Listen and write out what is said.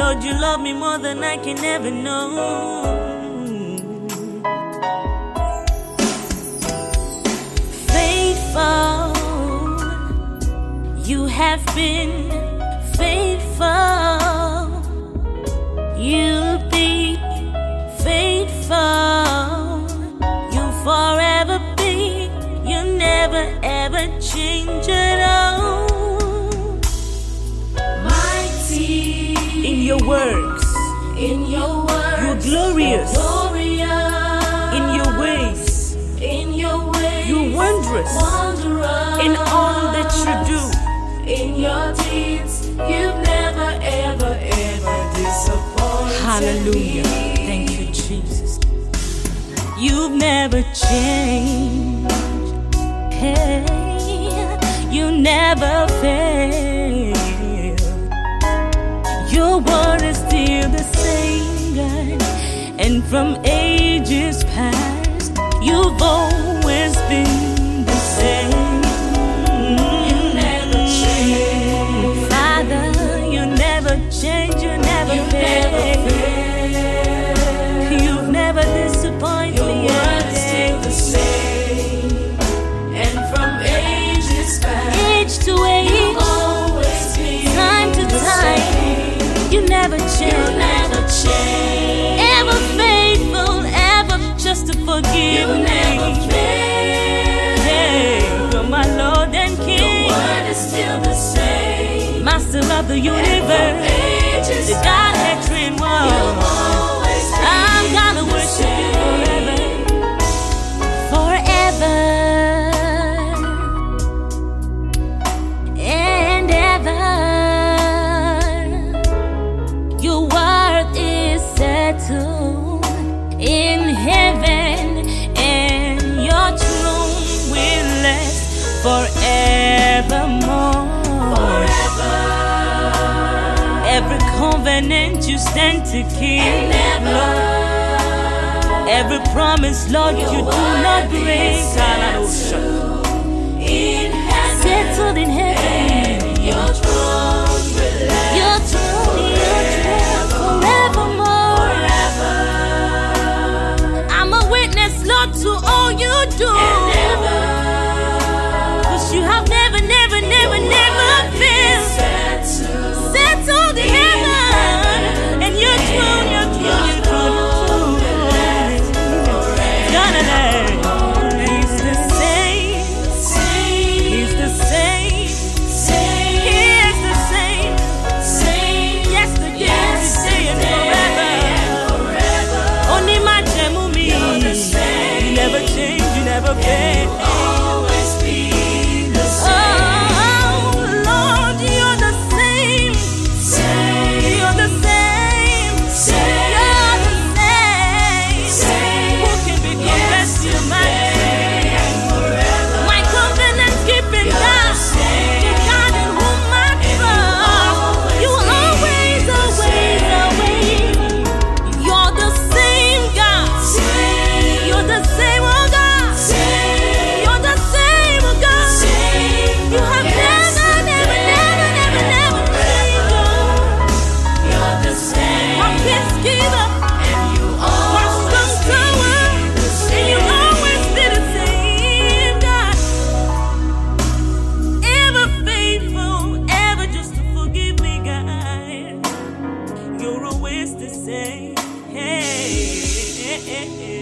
Lord, you love me more than I can ever know. Faithful, you have been faithful. You'll be faithful. You'll forever be. You never ever change at all. Mighty in your works, you're glorious. In your ways, you're wondrous. In all that you do, in your deeds, you've never ever disappointed. Hallelujah. Me. Thank you, Jesus. You've never changed. Hey, you never fail. Your word is still the same, God. And from ages past, you've always been the same. You never change. Father, you never change, you never fail. You've never disappointed Your me. word is still the same. And from ages past, Age to age, you've always been time to the time, same. you never You change. never change. Ever faithful, ever just to forgive You me. never fail. Hey, you're my Lord and Your King, word is still the same. Master of the And from universe, ages the Godhead train you've one. always been I'm gonna the worship you same. forever, forever and ever. Your word is settled in heaven, and your throne will last forevermore. Forever Every covenant you stand to keep, and ever. every promise, Lord, you do not break. In heaven, Settled in heaven, your throne will last your throne forevermore. forever I'm a witness, Lord, to all you do. and ever. 'Cause you have never, never, never, never failed. Settled in heaven, and your throne, your throne, your throne, your throne. Gonna learn. He's the same. He's the same. He is the same. Yesterday, today, and forever. Only my me. You never change, you never fail. Always be the Oh, Lord, you're the same. You're the same. You're the same. Who can be compared to you, my My covenant keeping God. The God in whom I trust. You will always, always, always. You're the same God. You're the same, oh God. You're the same, oh God. You have never, never, never, never, never changed. You're the same. My peace giver, And you my strong tower, and you always be the same God. Ever faithful, ever just to forgive me, God. You're always the same. Hey.